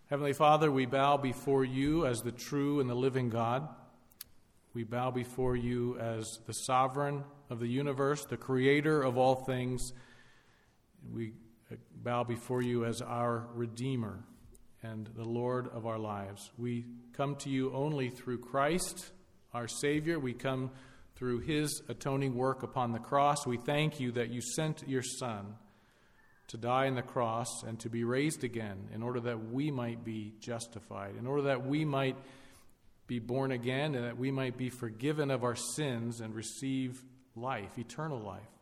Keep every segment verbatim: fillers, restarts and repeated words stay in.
Heavenly Father, we bow before you as the true and the living God. We bow before you as the sovereign of the universe, the creator of all things. We bow before you as our Redeemer and the Lord of our lives. We come to you only through Christ, our Savior. We come through his atoning work upon the cross. We thank you that you sent your Son to die on the cross and to be raised again in order that we might be justified, in order that we might be born again and that we might be forgiven of our sins and receive life, eternal life.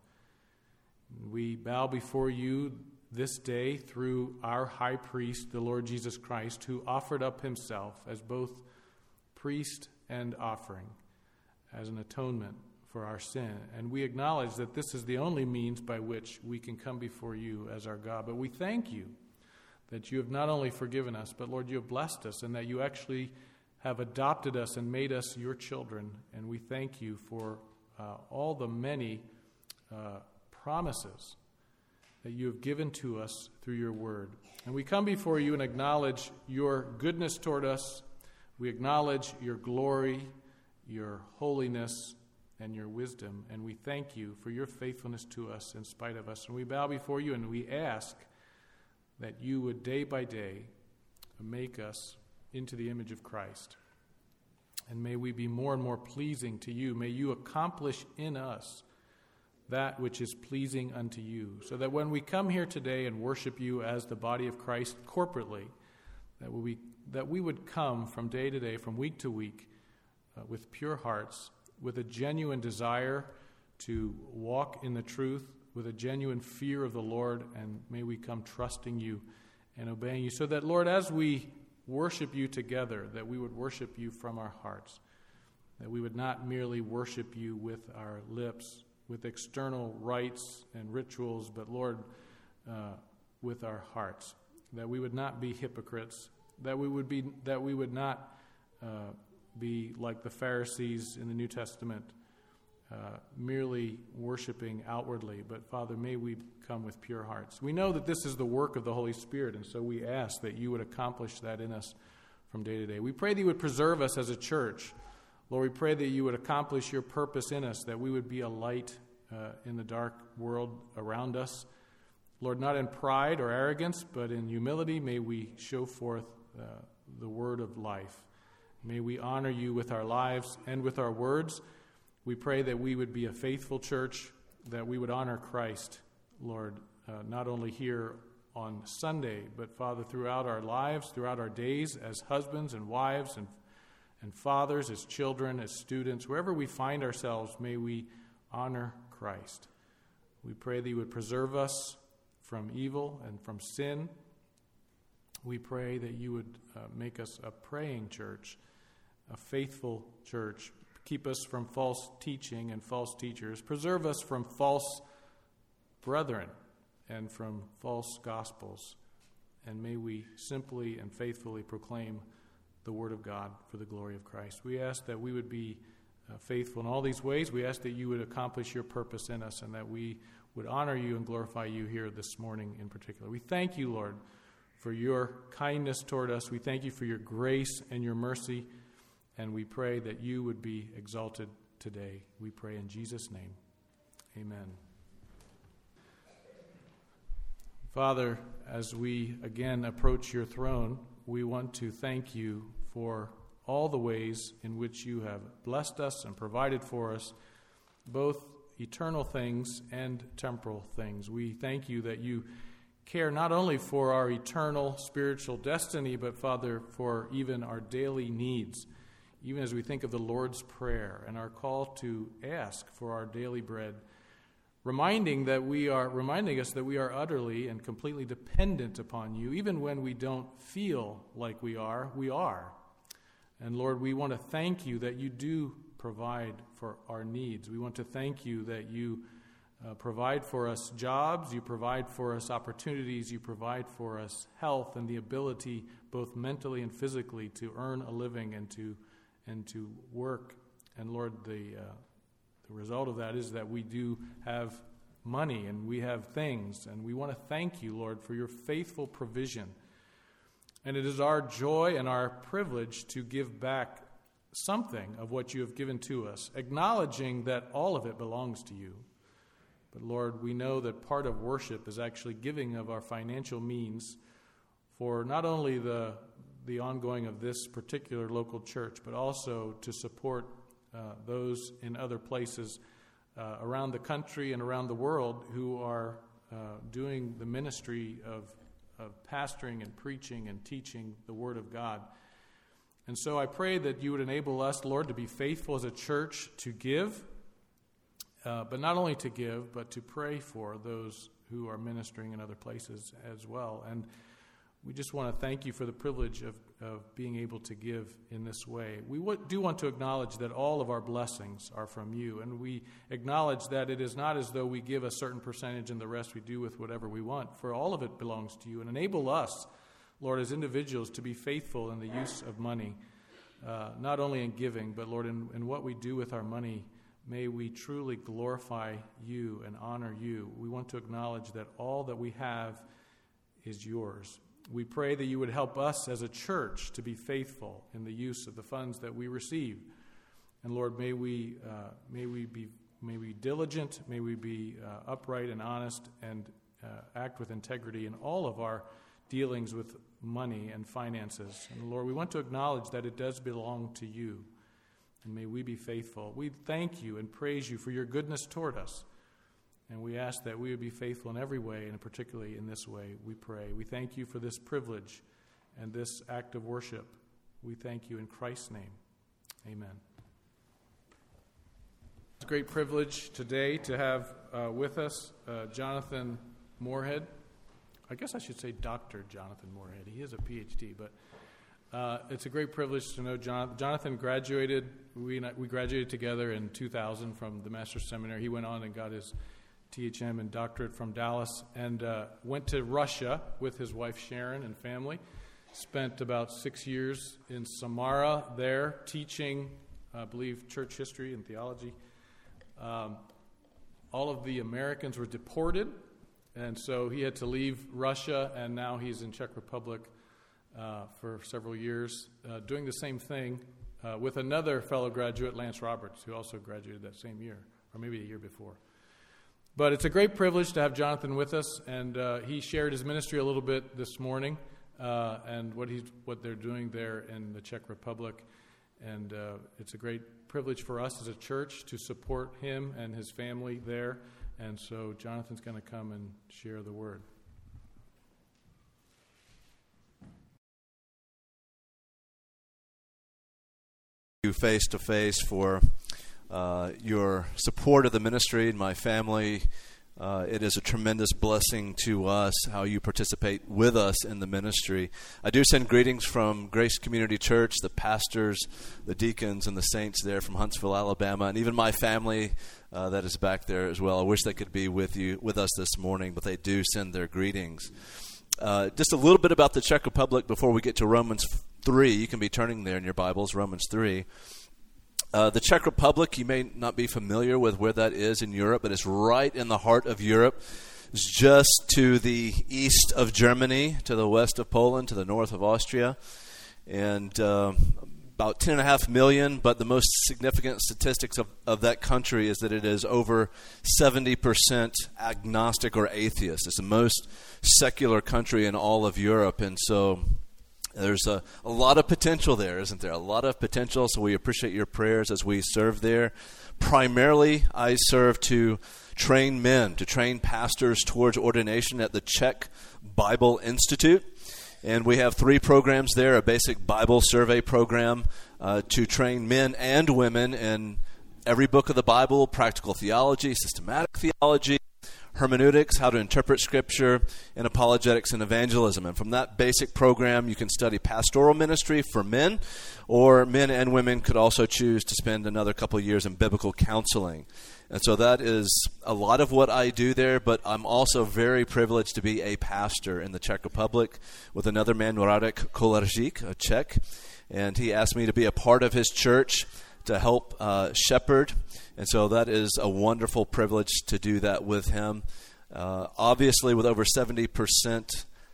We bow before you this day through our high priest, the Lord Jesus Christ, who offered up himself as both priest and offering, as an atonement for our sin. And we acknowledge that this is the only means by which we can come before you as our God. But we thank you that you have not only forgiven us, but Lord, you have blessed us, and that you actually have adopted us and made us your children. And we thank you for uh, all the many uh, promises that you have given to us through your word. And we come before you and acknowledge your goodness toward us. We acknowledge your glory, your holiness, and your wisdom, and we thank you for your faithfulness to us in spite of us. And we bow before you and we ask that you would day by day make us into the image of Christ. And may we be more and more pleasing to you. May you accomplish in us that which is pleasing unto you, so that when we come here today and worship you as the body of Christ corporately, that we, that we would come from day to day, from week to week, uh, with pure hearts, with a genuine desire to walk in the truth, with a genuine fear of the Lord, and may we come trusting you and obeying you, so that, Lord, as we worship you together, that we would worship you from our hearts, that we would not merely worship you with our lips, with external rites and rituals, but, Lord, uh, with our hearts, that we would not be hypocrites, that we would be, that we would not uh, be like the Pharisees in the New Testament, uh, merely worshiping outwardly. But, Father, may we come with pure hearts. We know that this is the work of the Holy Spirit, and so we ask that you would accomplish that in us from day to day. We pray that you would preserve us as a church. Lord, we pray that you would accomplish your purpose in us, that we would be a light uh, in the dark world around us. Lord, not in pride or arrogance, but in humility, may we show forth uh, the word of life. May we honor you with our lives and with our words. We pray that we would be a faithful church, that we would honor Christ, Lord, uh, not only here on Sunday, but, Father, throughout our lives, throughout our days as husbands and wives and, and fathers, as children, as students, wherever we find ourselves, may we honor Christ. We pray that you would preserve us from evil and from sin. We pray that you would uh, make us a praying church, a faithful church. Keep us from false teaching and false teachers. Preserve us from false brethren and from false gospels. And may we simply and faithfully proclaim the word of God for the glory of Christ. We ask that we would be uh, faithful in all these ways. We ask that you would accomplish your purpose in us and that we would honor you and glorify you here this morning in particular. We thank you, Lord, for your kindness toward us. We thank you for your grace and your mercy, and we pray that you would be exalted today. We pray in Jesus' name. Amen. Father, as we again approach your throne, we want to thank you for all the ways in which you have blessed us and provided for us, both eternal things and temporal things. We thank you that you care not only for our eternal spiritual destiny, but, Father, for even our daily needs, even as we think of the Lord's Prayer and our call to ask for our daily bread, reminding that we are reminding us that we are utterly and completely dependent upon you. Even when we don't feel like we are, we are. And Lord, we want to thank you that you do provide for our needs. We want to thank you that you uh, provide for us jobs, you provide for us opportunities, you provide for us health and the ability, both mentally and physically, to earn a living and to and to work. And Lord, the uh, the result of that is that we do have money and we have things, and we want to thank you, Lord, for your faithful provision. And it is our joy and our privilege to give back something of what you have given to us, acknowledging that all of it belongs to you. But Lord, we know that part of worship is actually giving of our financial means for not only the the ongoing of this particular local church, but also to support uh, those in other places uh, around the country and around the world who are uh, doing the ministry of, of pastoring and preaching and teaching the Word of God. And so I pray that you would enable us, Lord, to be faithful as a church to give, uh, but not only to give, but to pray for those who are ministering in other places as well. And we just want to thank you for the privilege of, of being able to give in this way. We w- do want to acknowledge that all of our blessings are from you, and we acknowledge that it is not as though we give a certain percentage and the rest we do with whatever we want, for all of it belongs to you. And enable us, Lord, as individuals to be faithful in the use of money, uh, not only in giving, but, Lord, in, in what we do with our money. May we truly glorify you and honor you. We want to acknowledge that all that we have is yours. We pray that you would help us as a church to be faithful in the use of the funds that we receive. And Lord, may we uh, may we be may we diligent, may we be uh, upright and honest, and uh, act with integrity in all of our dealings with money and finances. And Lord, we want to acknowledge that it does belong to you, and may we be faithful. We thank you and praise you for your goodness toward us. And we ask that we would be faithful in every way, and particularly in this way, we pray. We thank you for this privilege and this act of worship. We thank you in Christ's name. Amen. It's a great privilege today to have uh, with us uh, Jonathan Moorhead. I guess I should say Doctor Jonathan Moorhead. He is a P H D, but uh, it's a great privilege to know Jonathan. Jonathan graduated, we, we graduated together in two thousand from the Master's Seminary. He went on and got his T H M and doctorate from Dallas, and uh, went to Russia with his wife Sharon and family. Spent about six years in Samara there teaching, I believe, church history and theology. Um, all of the Americans were deported, and so he had to leave Russia, and now he's in Czech Republic uh, for several years, uh, doing the same thing uh, with another fellow graduate, Lance Roberts, who also graduated that same year, or maybe a year before. But it's a great privilege to have Jonathan with us, and uh, he shared his ministry a little bit this morning, uh, and what he's what they're doing there in the Czech Republic. And uh, it's a great privilege for us as a church to support him and his family there. And so Jonathan's going to come and share the word. You face to face for Uh, your support of the ministry and my family. Uh, it is a tremendous blessing to us how you participate with us in the ministry. I do send greetings from Grace Community Church, the pastors, the deacons, and the saints there from Huntsville, Alabama, and even my family uh, that is back there as well. I wish they could be with you, with us this morning, but they do send their greetings. Uh, just a little bit about the Czech Republic before we get to Romans three. You can be turning there in your Bibles, Romans three. Uh, the Czech Republic, you may not be familiar with where that is in Europe, but it's right in the heart of Europe. It's just to the east of Germany, to the west of Poland, to the north of Austria, and uh, about ten and a half million, but the most significant statistics of, of that country is that it is over seventy percent agnostic or atheist. It's the most secular country in all of Europe, and so there's a, a lot of potential there, isn't there? A lot of potential, so we appreciate your prayers as we serve there. Primarily, I serve to train men, to train pastors towards ordination at the Czech Bible Institute. And we have three programs there, a basic Bible survey program uh, to train men and women in every book of the Bible, practical theology, systematic theology, hermeneutics, how to interpret Scripture, and apologetics and evangelism. And from that basic program, you can study pastoral ministry for men, or men and women could also choose to spend another couple of years in biblical counseling. And so that is a lot of what I do there, but I'm also very privileged to be a pastor in the Czech Republic with another man, Radek Kolarczyk, a Czech, and he asked me to be a part of his church to help uh, shepherd. And so that is a wonderful privilege to do that with him. Uh, obviously, with over seventy percent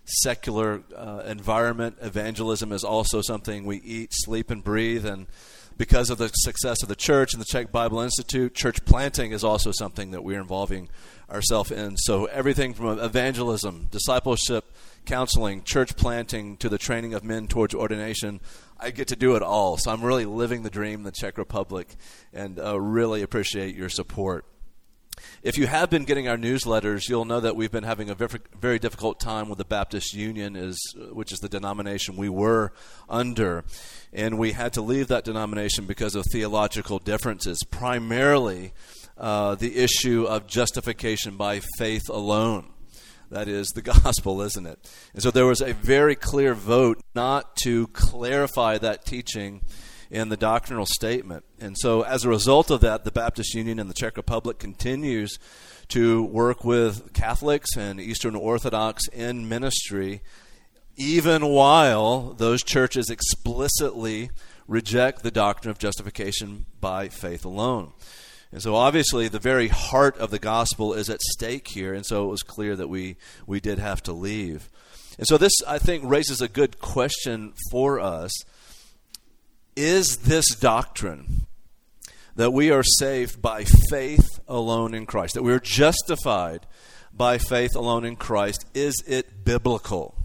secular uh, environment. Evangelism is also something we eat, sleep, and breathe. And because of the success of the church and the Czech Bible Institute, church planting is also something that we're involving ourselves in. So everything from evangelism, discipleship, counseling, church planting, to the training of men towards ordination, I get to do it all. So I'm really living the dream in the Czech Republic, and uh, really appreciate your support. If you have been getting our newsletters, you'll know that we've been having a very, very difficult time with the Baptist Union, is, which is the denomination we were under. And we had to leave that denomination because of theological differences, primarily uh, the issue of justification by faith alone. That is the gospel, isn't it? And so there was a very clear vote not to clarify that teaching in the doctrinal statement. And so as a result of that, the Baptist Union in the Czech Republic continues to work with Catholics and Eastern Orthodox in ministry, even while those churches explicitly reject the doctrine of justification by faith alone. And so obviously the very heart of the gospel is at stake here, and so it was clear that we, we did have to leave. And so this, I think, raises a good question for us. Is this doctrine that we are saved by faith alone in Christ, that we are justified by faith alone in Christ, is it biblical?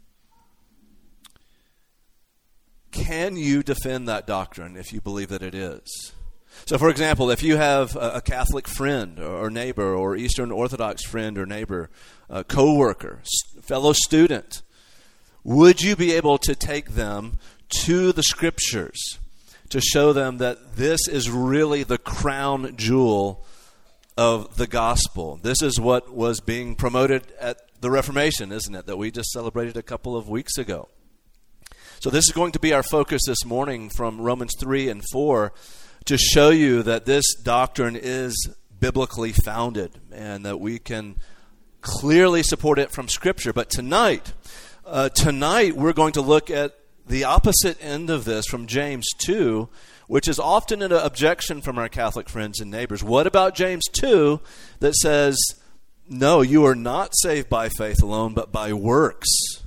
Can you defend that doctrine if you believe that it is? So, for example, if you have a Catholic friend or neighbor, or Eastern Orthodox friend or neighbor, a co-worker, fellow student, would you be able to take them to the Scriptures to show them that this is really the crown jewel of the gospel? This is what was being promoted at the Reformation, isn't it, that we just celebrated a couple of weeks ago. So this is going to be our focus this morning from Romans three and four, to show you that this doctrine is biblically founded and that we can clearly support it from Scripture. But tonight, uh, tonight we're going to look at the opposite end of this from James two, which is often an objection from our Catholic friends and neighbors. What about James two that says, no, you are not saved by faith alone, but by works?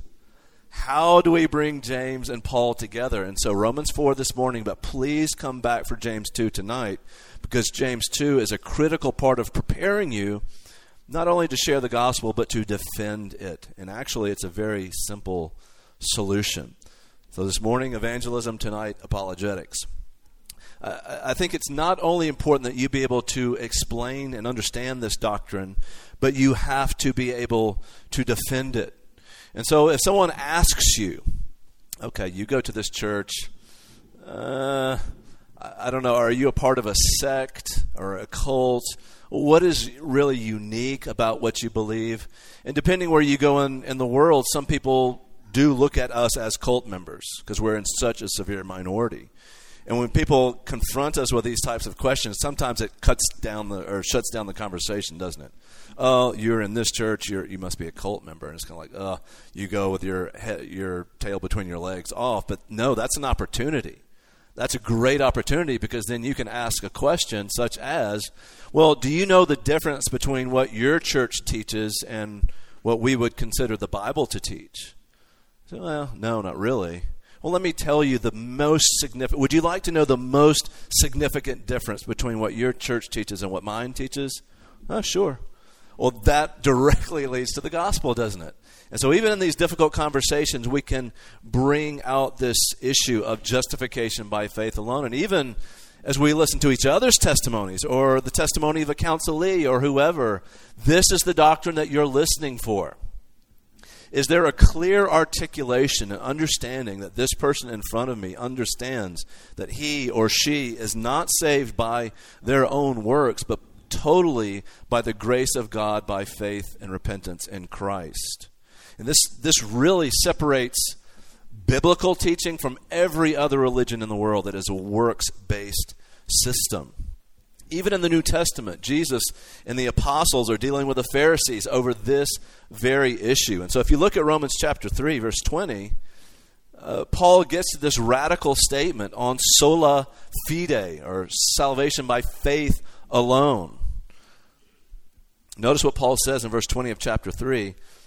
How do we bring James and Paul together? And so Romans four this morning, but please come back for James two tonight, because James two is a critical part of preparing you not only to share the gospel, but to defend it. And actually, it's a very simple solution. So this morning, evangelism, tonight, apologetics. Uh, I think it's not only important that you be able to explain and understand this doctrine, but you have to be able to defend it. And so if someone asks you, okay, you go to this church, uh, I don't know, are you a part of a sect or a cult? What is really unique about what you believe? And depending where you go in, in the world, some people do look at us as cult members because we're in such a severe minority. And when people confront us with these types of questions, sometimes it cuts down the or shuts down the conversation, doesn't it? Oh, you're in this church, you're, you must be a cult member. And it's kind of like, oh, you go with your head, your tail between your legs off. But no, that's an opportunity. That's a great opportunity, because then you can ask a question such as, well, do you know the difference between what your church teaches and what we would consider the Bible to teach? So, well, no, not really. Well, let me tell you the most significant. Would you like to know the most significant difference between what your church teaches and what mine teaches? Oh, sure. Well, that directly leads to the gospel, doesn't it? And so even in these difficult conversations, we can bring out this issue of justification by faith alone. And even as we listen to each other's testimonies, or the testimony of a counselee or whoever, this is the doctrine that you're listening for. Is there a clear articulation and understanding that this person in front of me understands that he or she is not saved by their own works, but totally by the grace of God, by faith and repentance in Christ? And this, this really separates biblical teaching from every other religion in the world that is a works-based system. Even in the New Testament, Jesus and the apostles are dealing with the Pharisees over this very issue. And so if you look at Romans chapter three, verse twenty, uh, Paul gets to this radical statement on sola fide, or salvation by faith alone. Notice what Paul says in verse twenty of chapter three.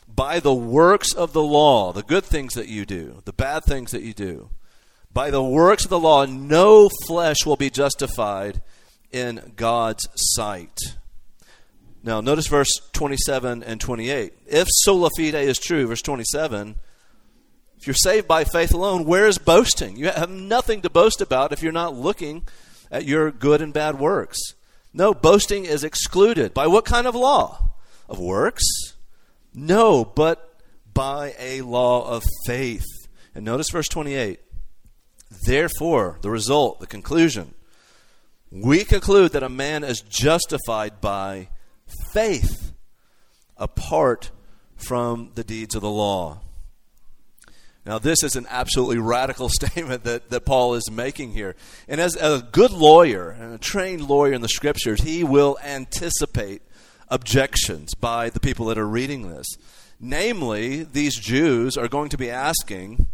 by the works of the law, the good things that you do, the bad things that you do, by the works of the law, no flesh will be justified in God's sight. Now, notice verse twenty-seven and twenty-eight. If sola fide is true, verse twenty-seven, if you're saved by faith alone, where is boasting? You have nothing to boast about if you're not looking at your good and bad works. No, boasting is excluded. By what kind of law? Of works? No, but by a law of faith. And notice verse twenty-eight. Therefore, the result, the conclusion, we conclude that a man is justified by faith apart from the deeds of the law. Now, this is an absolutely radical statement that, that Paul is making here. And as a good lawyer and a trained lawyer in the Scriptures, he will anticipate objections by the people that are reading this. Namely, these Jews are going to be asking,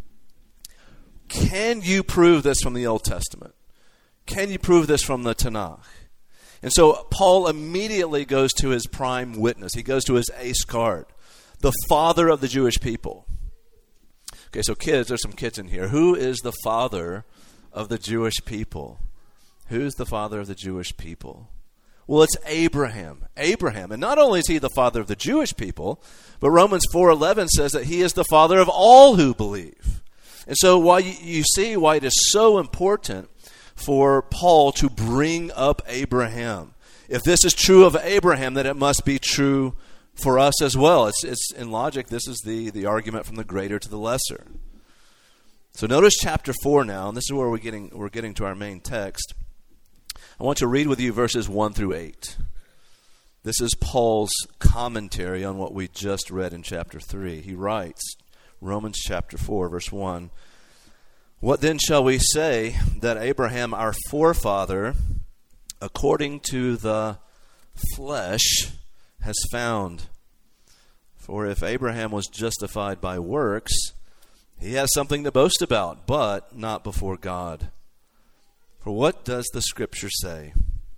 can you prove this from the Old Testament? Can you prove this from the Tanakh? And so Paul immediately goes to his prime witness. He goes to his ace card, the father of the Jewish people. Okay, so kids, there's some kids in here. Who is the father of the Jewish people? Who's the father of the Jewish people? Well, it's Abraham. Abraham. And not only is he the father of the Jewish people, but Romans four eleven says that he is the father of all who believe. And so why you, you see why it is so important for Paul to bring up Abraham. If this is true of Abraham, then it must be true for us as well. It's, it's in logic, this is the, the argument from the greater to the lesser. So notice chapter four now, and this is where we're getting, we're getting to our main text. I want to read with you verses one through eight. This is Paul's commentary on what we just read in chapter three. He writes, Romans chapter four, verse one, what then shall we say that Abraham, our forefather, according to the flesh, has found? For if Abraham was justified by works, he has something to boast about, but not before God. For what does the Scripture say?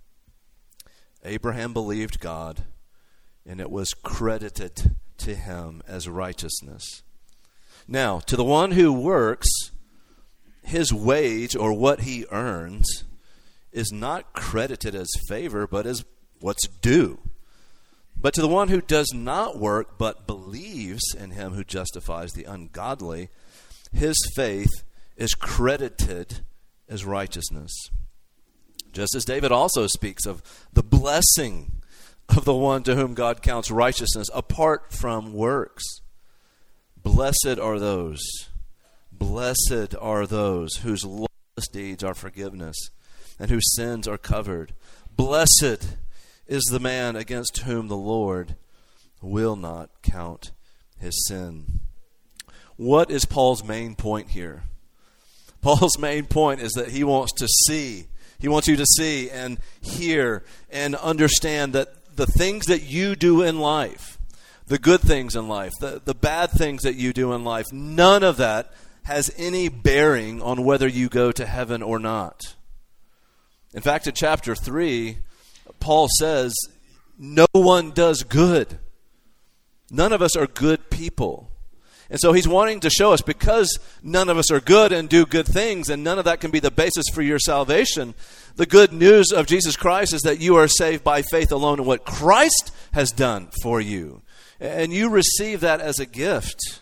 Abraham believed God, and it was credited to him as righteousness. Now, to the one who works, his wage, or what he earns, is not credited as favor, but as what's due. But to the one who does not work, but believes in him who justifies the ungodly, his faith is credited as righteousness. Just as David also speaks of the blessing of the one to whom God counts righteousness apart from works. Blessed are those, blessed are those whose lawless deeds are forgiveness and whose sins are covered. Blessed is the man against whom the Lord will not count his sin. What is Paul's main point here? Paul's main point is that he wants to see, he wants you to see and hear and understand that the things that you do in life, the good things in life, the, the bad things that you do in life, none of that has any bearing on whether you go to heaven or not. In fact, in chapter three, Paul says, no one does good. None of us are good people. And so he's wanting to show us, because none of us are good and do good things, and none of that can be the basis for your salvation, the good news of Jesus Christ is that you are saved by faith alone in what Christ has done for you. And you receive that as a gift.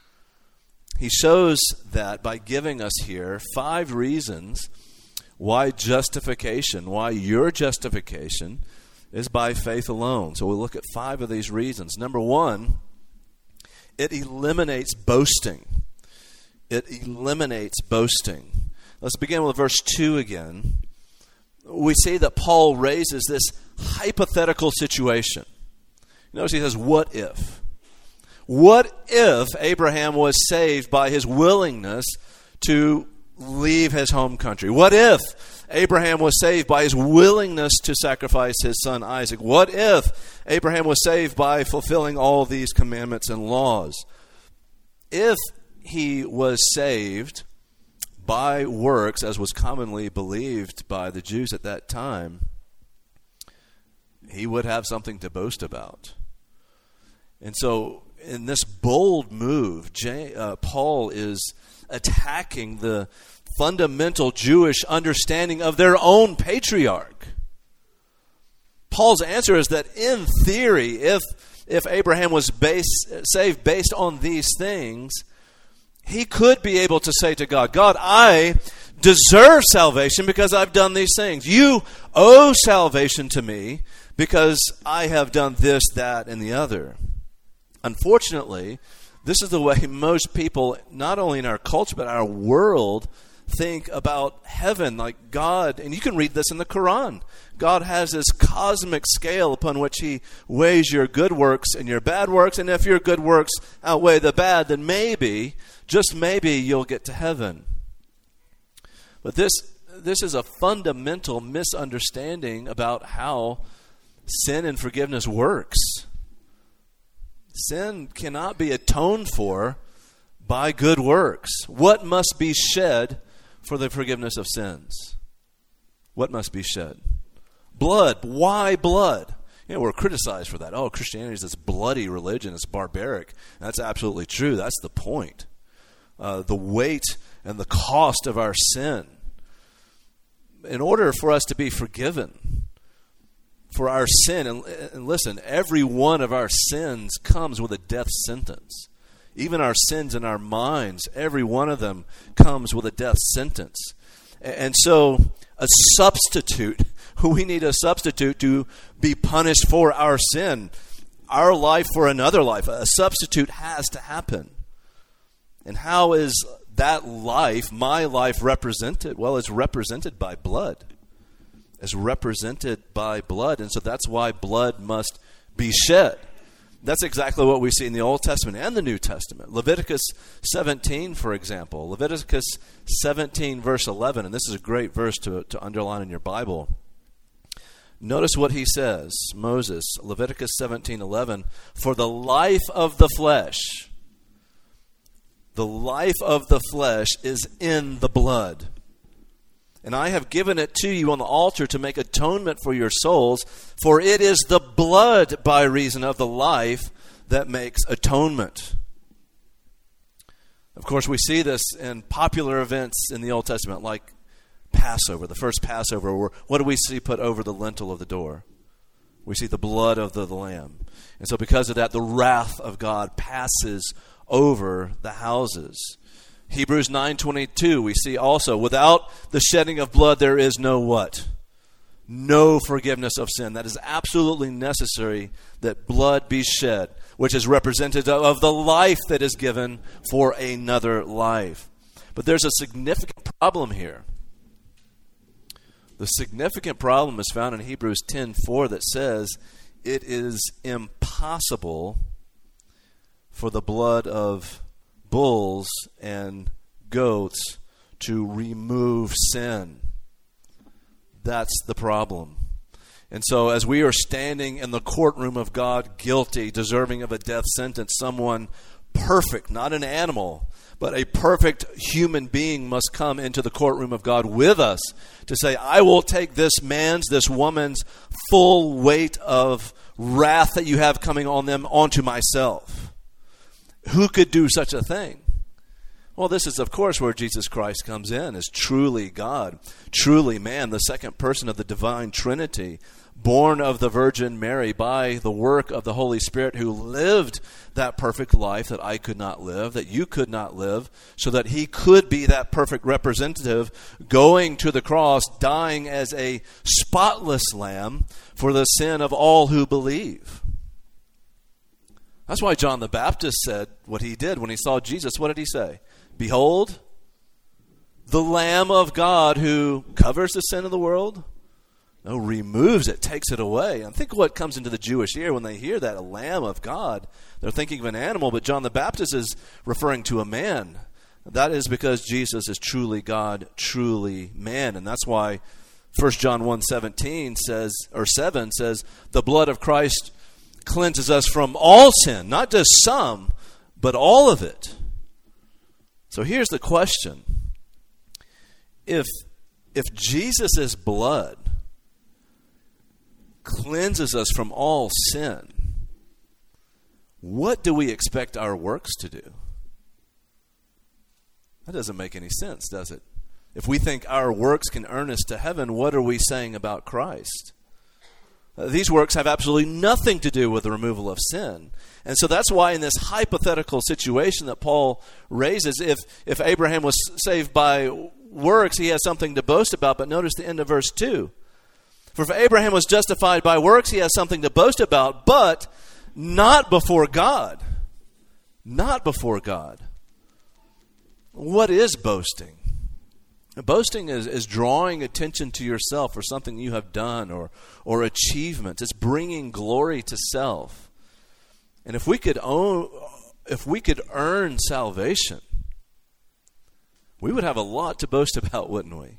He shows that by giving us here five reasons why justification, why your justification is by faith alone. So we'll look at five of these reasons. Number one, it eliminates boasting. It eliminates boasting. Let's begin with verse two again. We see that Paul raises this hypothetical situation. Notice he says, what if? What if Abraham was saved by his willingness to leave his home country? What if Abraham was saved by his willingness to sacrifice his son Isaac? What if Abraham was saved by fulfilling all these commandments and laws? If he was saved by works, as was commonly believed by the Jews at that time, he would have something to boast about. And so in this bold move, J, uh, Paul is attacking the fundamental Jewish understanding of their own patriarch. Paul's answer is that in theory, if if Abraham was based, saved based on these things, he could be able to say to God, God, I deserve salvation because I've done these things. You owe salvation to me because I have done this, that, and the other. Unfortunately, this is the way most people, not only in our culture, but our world, think about heaven. Like God, and you can read this in the Quran, God has this cosmic scale upon which he weighs your good works and your bad works, and if your good works outweigh the bad, then maybe, just maybe, you'll get to heaven. But this this is a fundamental misunderstanding about how sin and forgiveness works. Sin cannot be atoned for by good works. What must be shed for the forgiveness of sins? What must be shed? Blood. Why blood? You know, we're criticized for that. Oh, Christianity is this bloody religion. It's barbaric. And that's absolutely true. That's the point. Uh, the weight and the cost of our sin. In order for us to be forgiven for our sin, and, and listen, every one of our sins comes with a death sentence. Even our sins in our minds, every one of them comes with a death sentence. And so a substitute, we need a substitute to be punished for our sin, our life for another life. A substitute has to happen. And how is that life, my life, represented? Well, it's represented by blood. It's represented by blood. And so that's why blood must be shed. That's exactly what we see in the Old Testament and the New Testament. Leviticus seventeen, for example. Leviticus seventeen, verse eleven. And this is a great verse to, to underline in your Bible. Notice what he says, Moses, Leviticus seventeen eleven. For the life of the flesh, the life of the flesh is in the blood. And I have given it to you on the altar to make atonement for your souls, for it is the blood by reason of the life that makes atonement. Of course, we see this in popular events in the Old Testament, like Passover, the first Passover. Where, what do we see put over the lintel of the door? We see the blood of the, the lamb. And so because of that, the wrath of God passes over the houses. Hebrews nine twenty-two, we see also, without the shedding of blood, there is no what? No forgiveness of sin. That is absolutely necessary that blood be shed, which is representative of the life that is given for another life. But there's a significant problem here. The significant problem is found in Hebrews ten four that says, it is impossible for the blood of bulls and goats to remove sin. That's the problem. And so as we are standing in the courtroom of God, guilty, deserving of a death sentence, someone perfect, not an animal, but a perfect human being must come into the courtroom of God with us to say, I will take this man's, this woman's full weight of wrath that you have coming on them onto myself. Who could do such a thing? Well, this is, of course, where Jesus Christ comes in as truly God, truly man, the second person of the divine Trinity, born of the Virgin Mary by the work of the Holy Spirit, who lived that perfect life that I could not live, that you could not live, so that he could be that perfect representative, going to the cross, dying as a spotless lamb for the sin of all who believe. That's why John the Baptist said what he did when he saw Jesus. What did he say? Behold, the Lamb of God who covers the sin of the world. No, removes it, takes it away. And think what comes into the Jewish ear when they hear that, a Lamb of God. They're thinking of an animal, but John the Baptist is referring to a man. That is because Jesus is truly God, truly man. And that's why First John one seventeen says, or seven says, the blood of Christ cleanses us from all sin, not just some, but all of it. So here's the question. If, if Jesus' blood cleanses us from all sin, what do we expect our works to do? That doesn't make any sense, does it? If we think our works can earn us to heaven, what are we saying about Christ? Uh, these works have absolutely nothing to do with the removal of sin. And so that's why in this hypothetical situation that Paul raises, if, if Abraham was saved by works, he has something to boast about. But notice the end of verse two. For if Abraham was justified by works, he has something to boast about, but not before God. Not before God. What is boasting? Boasting is, is drawing attention to yourself or something you have done or, or achievements. It's bringing glory to self. And if we could own, if we could earn salvation, we would have a lot to boast about, wouldn't we?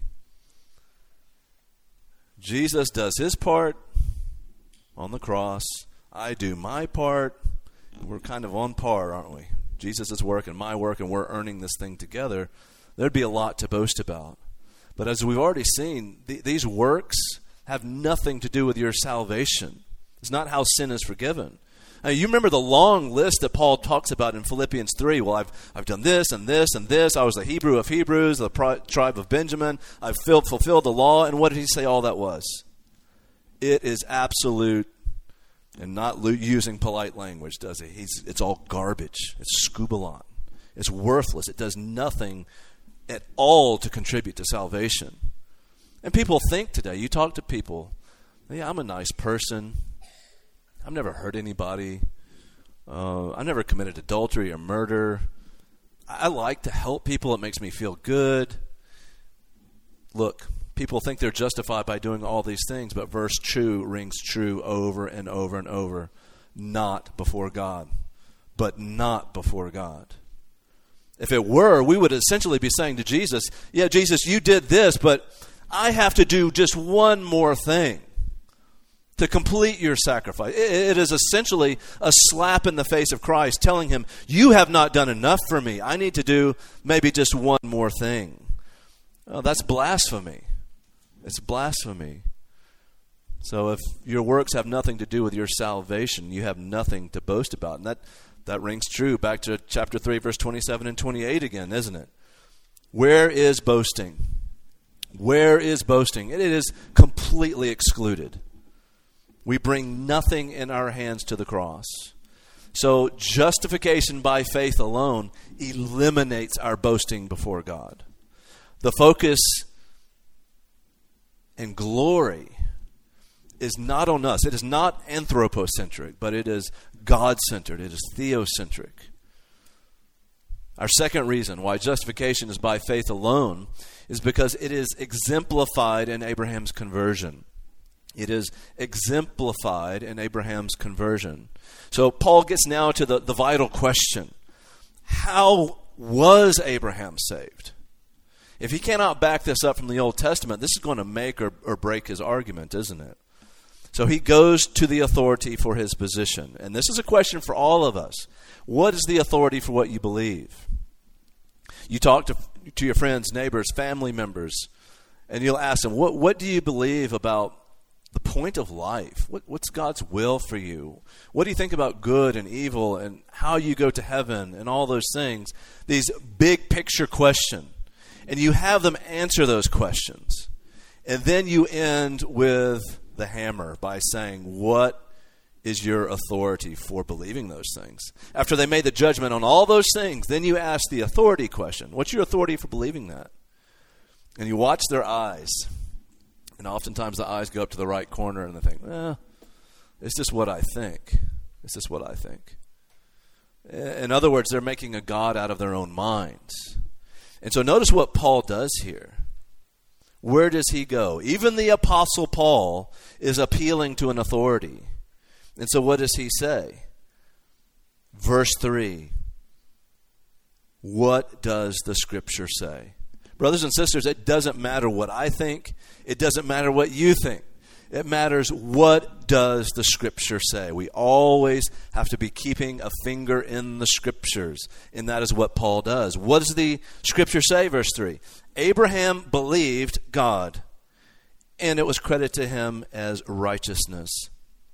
Jesus does his part on the cross. I do my part. We're kind of on par, aren't we? Jesus' work and my work, and we're earning this thing together. There'd be a lot to boast about. But as we've already seen, th- these works have nothing to do with your salvation. It's not how sin is forgiven. Now, you remember the long list that Paul talks about in Philippians three. Well, I've I've done this and this and this. I was a Hebrew of Hebrews, the pri- tribe of Benjamin. I've filled, fulfilled the law. And what did he say all that was? It is absolute, and not lo- using polite language, does he? He's, it's all garbage. It's scubalon. It's worthless. It does nothing at all to contribute to salvation. And people think today, you talk to people, yeah, I'm a nice person. I've never hurt anybody. Uh, I've never committed adultery or murder. I like to help people. It makes me feel good. Look, people think they're justified by doing all these things, but verse two rings true over and over and over. Not before God. But not before God. If it were, we would essentially be saying to Jesus, yeah, Jesus, you did this, but I have to do just one more thing to complete your sacrifice. It is essentially a slap in the face of Christ telling him, you have not done enough for me. I need to do maybe just one more thing. Oh, that's blasphemy. It's blasphemy. So if your works have nothing to do with your salvation, you have nothing to boast about. And that That rings true back to chapter three, verse twenty-seven and twenty-eight again, isn't it? Where is boasting? Where is boasting? It is completely excluded. We bring nothing in our hands to the cross. So justification by faith alone eliminates our boasting before God. The focus and glory is not on us. It is not anthropocentric, but it is God-centered. It is theocentric. Our second reason why justification is by faith alone is because it is exemplified in Abraham's conversion. It is exemplified in Abraham's conversion. So Paul gets now to the, the vital question. How was Abraham saved? If he cannot back this up from the Old Testament, this is going to make or, or break his argument, isn't it? So he goes to the authority for his position. And this is a question for all of us. What is the authority for what you believe? You talk to, to your friends, neighbors, family members, and you'll ask them, what, what do you believe about the point of life? What, what's God's will for you? What do you think about good and evil and how you go to heaven and all those things? These big picture questions. And you have them answer those questions. And then you end with the hammer by saying, what is your authority for believing those things? After they made the judgment on all those things, then you ask the authority question. What's your authority for believing that? And you watch their eyes. And oftentimes the eyes go up to the right corner and they think, well, it's just what I think. It's just what I think. In other words, they're making a God out of their own minds. And so notice what Paul does here. Where does he go? Even the Apostle Paul is appealing to an authority. And so what does he say? Verse three. What does the Scripture say? Brothers and sisters, it doesn't matter what I think. It doesn't matter what you think. It matters what does the Scripture say. We always have to be keeping a finger in the Scriptures. And that is what Paul does. What does the Scripture say? Verse three. Abraham believed God, and it was credited to him as righteousness.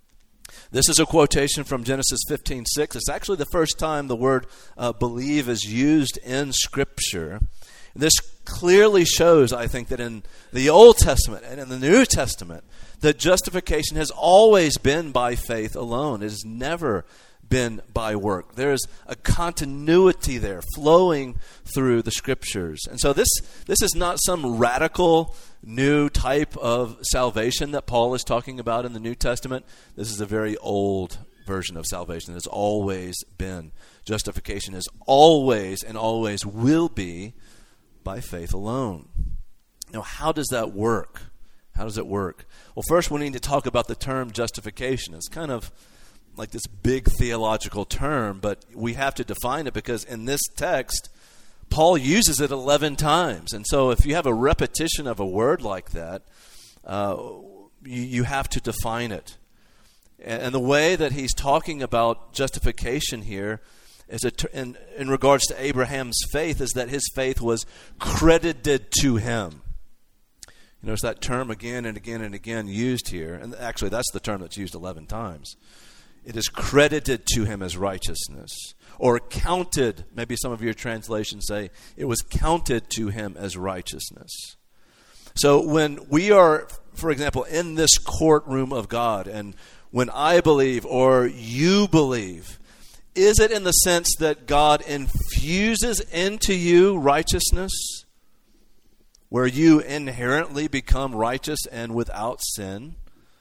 This is a quotation from Genesis fifteen six. It's actually the first time the word uh, believe is used in Scripture. This clearly shows, I think, that in the Old Testament and in the New Testament, that justification has always been by faith alone. It has never been by work. There is a continuity there flowing through the Scriptures. And so this, this is not some radical new type of salvation that Paul is talking about in the New Testament. This is a very old version of salvation. It's always been. Justification is always and always will be by faith alone. Now, how does that work? How does it work? Well, first we need to talk about the term justification. It's kind of like this big theological term, but we have to define it because in this text, Paul uses it eleven times. And so if you have a repetition of a word like that, uh, you, you have to define it. And, and the way that he's talking about justification here is a ter- in, in regards to Abraham's faith is that his faith was credited to him. You notice that term again and again and again used here. And actually, that's the term that's used eleven times. It is credited to him as righteousness. Or counted, maybe some of your translations say, it was counted to him as righteousness. So when we are, for example, in this courtroom of God, and when I believe or you believe, is it in the sense that God infuses into you righteousness, where you inherently become righteous and without sin?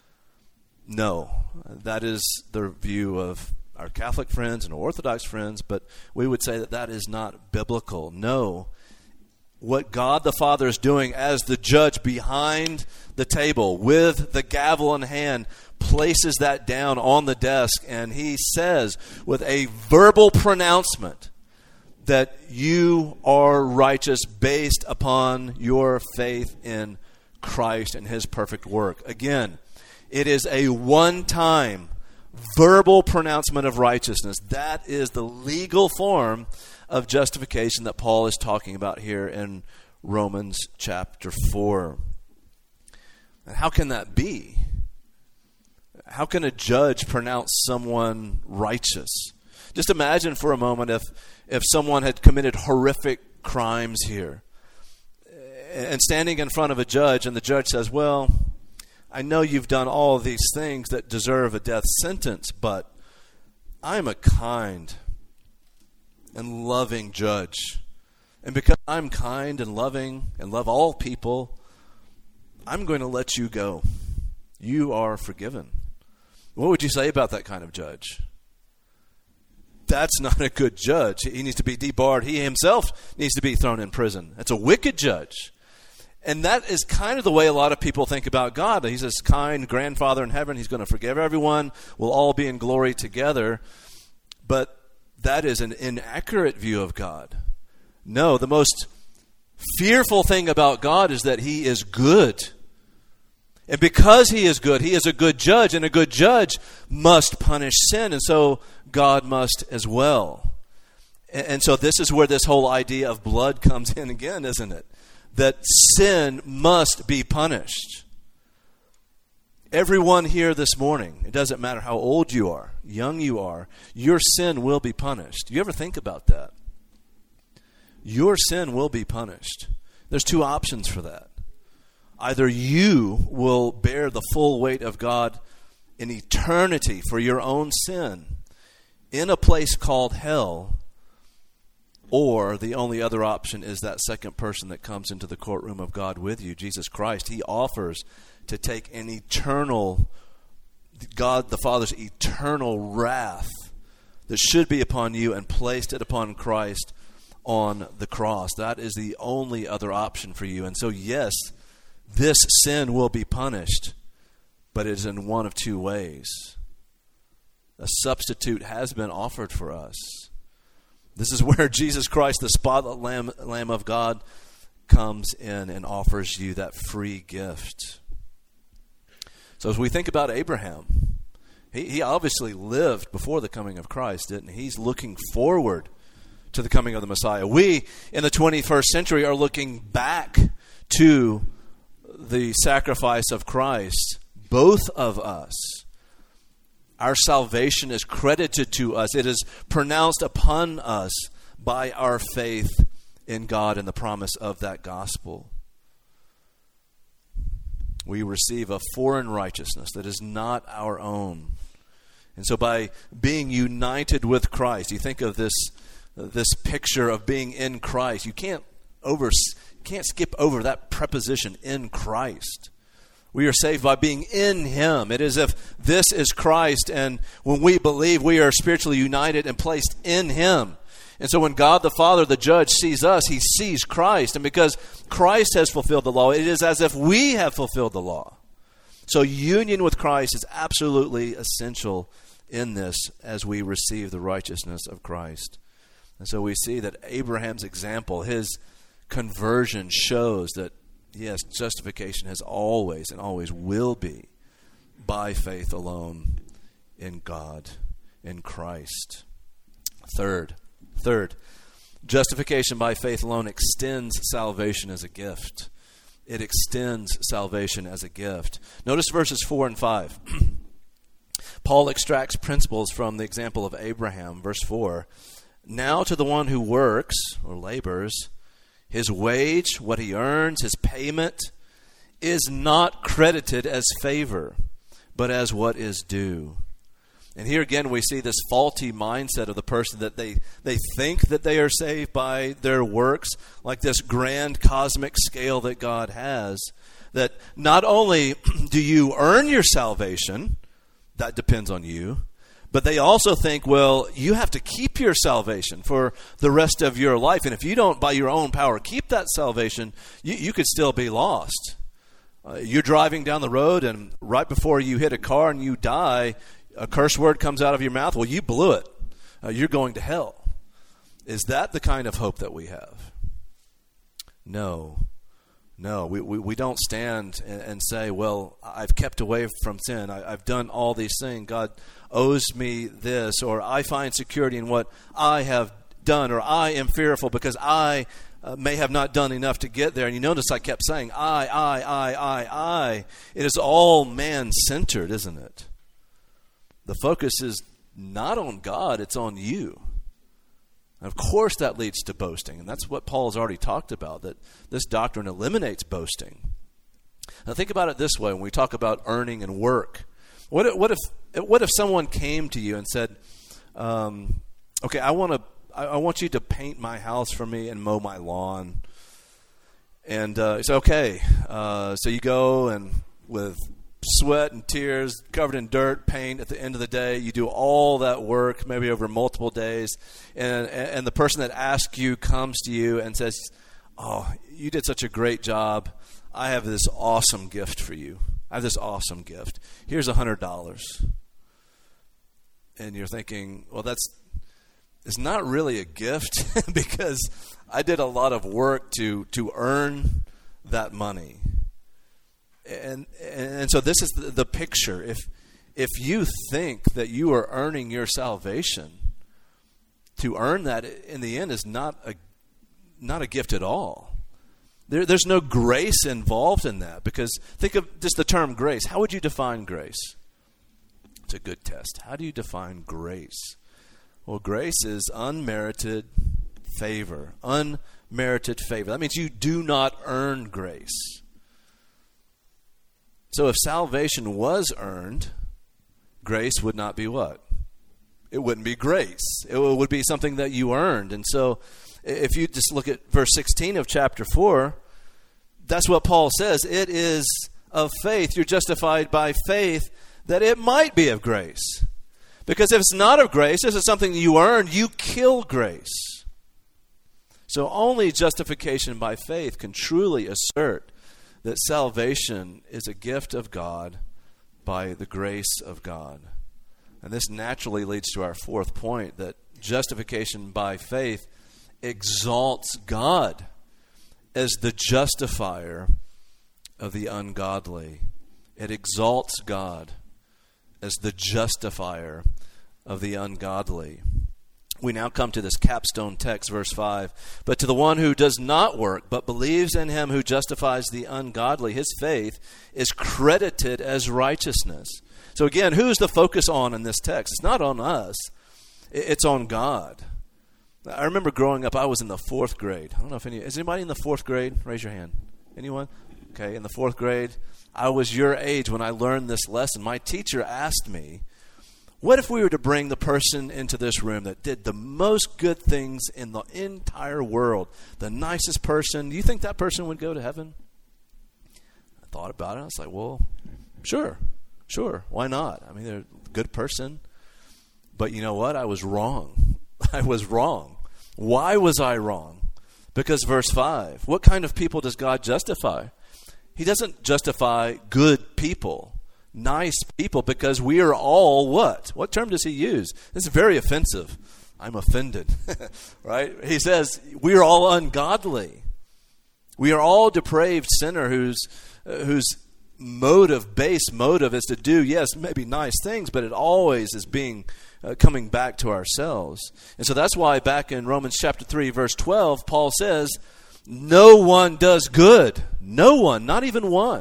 No. That is the view of our Catholic friends and Orthodox friends, but we would say that that is not biblical. No. What God the Father is doing as the judge behind the table with the gavel in hand places that down on the desk, and he says with a verbal pronouncement that you are righteous based upon your faith in Christ and his perfect work. Again, it is a one-time verbal pronouncement of righteousness. That is the legal form of justification that Paul is talking about here in Romans chapter four. And how can that be? How can a judge pronounce someone righteous? Just imagine for a moment if, if someone had committed horrific crimes here, and standing in front of a judge, and the judge says, well, I know you've done all these things that deserve a death sentence, but I'm a kind and loving judge. And because I'm kind and loving and love all people, I'm going to let you go. You are forgiven. What would you say about that kind of judge? That's not a good judge. He needs to be debarred. He himself needs to be thrown in prison. That's a wicked judge. And that is kind of the way a lot of people think about God. He's this kind grandfather in heaven. He's going to forgive everyone. We'll all be in glory together. But that is an inaccurate view of God. No, the most fearful thing about God is that he is good. And because he is good, he is a good judge. And a good judge must punish sin. And so God must as well. And so this is where this whole idea of blood comes in again, isn't it? That sin must be punished. Everyone here this morning, it doesn't matter how old you are, young you are, your sin will be punished. Do you ever think about that? Your sin will be punished. There's two options for that. Either you will bear the full weight of God in eternity for your own sin in a place called hell, or the only other option is that second person that comes into the courtroom of God with you, Jesus Christ. He offers to take an eternal, God the Father's eternal wrath that should be upon you and placed it upon Christ on the cross. That is the only other option for you. And so, yes, this sin will be punished, but it is in one of two ways. A substitute has been offered for us. This is where Jesus Christ, the spotless Lamb, Lamb of God, comes in and offers you that free gift. So as we think about Abraham, he, he obviously lived before the coming of Christ, didn't he? He's looking forward to the coming of the Messiah. We, in the twenty-first century, are looking back to the sacrifice of Christ, both of us. Our salvation is credited to us. It is pronounced upon us by our faith in God and the promise of that gospel. We receive a foreign righteousness that is not our own. And so by being united with Christ, you think of this this picture of being in Christ. You can't over can't skip over that preposition, in Christ. We are saved by being in Him. It is as if this is Christ, and when we believe, we are spiritually united and placed in Him. And so when God the Father, the judge, sees us, He sees Christ. And because Christ has fulfilled the law, it is as if we have fulfilled the law. So union with Christ is absolutely essential in this as we receive the righteousness of Christ. And so we see that Abraham's example, his conversion, shows that, yes, justification has always and always will be by faith alone in God, in Christ. Third, third, justification by faith alone extends salvation as a gift. It extends salvation as a gift. Notice verses four and five. Paul extracts principles from the example of Abraham. Verse four, now to the one who works or labors, his wage, what he earns, his payment, is not credited as favor, but as what is due. And here again we see this faulty mindset of the person that they, they think that they are saved by their works, like this grand cosmic scale that God has, that not only do you earn your salvation, that depends on you, but they also think, well, you have to keep your salvation for the rest of your life. And if you don't, by your own power, keep that salvation, you, you could still be lost. Uh, you're driving down the road, and right before you hit a car and you die, a curse word comes out of your mouth. Well, you blew it. Uh, you're going to hell. Is that the kind of hope that we have? No. No, we, we, we don't stand and, and say, well, I've kept away from sin. I, I've done all these things. God owes me this, or I find security in what I have done, or I am fearful because I uh, may have not done enough to get there. And you notice I kept saying, I, I, I, I, I. It is all man-centered, isn't it? The focus is not on God, it's on you. Of course that leads to boasting, and that's what Paul has already talked about, that this doctrine eliminates boasting. Now think about it this way when we talk about earning and work. What if, what if, what if someone came to you and said, um, okay, I want to, I, I want you to paint my house for me and mow my lawn. And uh, it's okay. Uh, so you go and with sweat and tears, covered in dirt, paint. At the end of the day, you do all that work, maybe over multiple days, and and the person that asks you comes to you and says, oh, you did such a great job. I have this awesome gift for you. I have this awesome gift. Here's a hundred dollars. And you're thinking, well, that's it's not really a gift because I did a lot of work to to earn that money. And and so this is the, the picture. If if you think that you are earning your salvation, to earn that in the end is not a not a gift at all. There, there's no grace involved in that, because think of just the term grace. How would you define grace? It's a good test. How do you define grace? Well, grace is unmerited favor. Unmerited favor. That means you do not earn grace. So if salvation was earned, grace would not be what? It wouldn't be grace. It would be something that you earned. And so if you just look at verse sixteen of chapter four, that's what Paul says. It is of faith. You're justified by faith that it might be of grace. Because if it's not of grace, this is something you earned, you kill grace. So only justification by faith can truly assert that salvation is a gift of God by the grace of God. And this naturally leads to our fourth point, that justification by faith exalts God as the justifier of the ungodly. It exalts God as the justifier of the ungodly. We now come to this capstone text, verse five. But to the one who does not work, but believes in him who justifies the ungodly, his faith is credited as righteousness. So again, who's the focus on in this text? It's not on us. It's on God. I remember growing up, I was in the fourth grade. I don't know if any, is anybody in the fourth grade? Raise your hand. Anyone? Okay, in the fourth grade, I was your age when I learned this lesson. My teacher asked me, what if we were to bring the person into this room that did the most good things in the entire world, the nicest person? Do you think that person would go to heaven? I thought about it. I was like, well, sure, sure. Why not? I mean, they're a good person. But you know what? I was wrong. I was wrong. Why was I wrong? Because verse five, what kind of people does God justify? He doesn't justify good people. Nice people, because we are all what? What term does he use? This is very offensive. I'm offended, right? He says we are all ungodly. We are all depraved sinner whose uh, whose motive, base motive, is to do, yes, maybe nice things, but it always is being uh, coming back to ourselves. And so that's why back in Romans chapter three, verse twelve, Paul says, no one does good. No one, not even one.